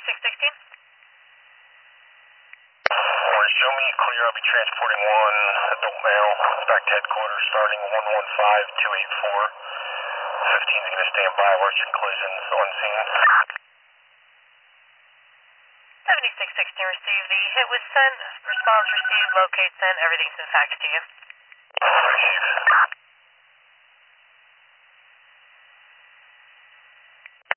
7616. Show me clear. I'll be transporting one adult male back to headquarters starting 115284. 15 is going to stand by. Watching collisions on scene. 7616 received. The hit was sent. Response received. Locate sent. Everything's been faxed to you. Received.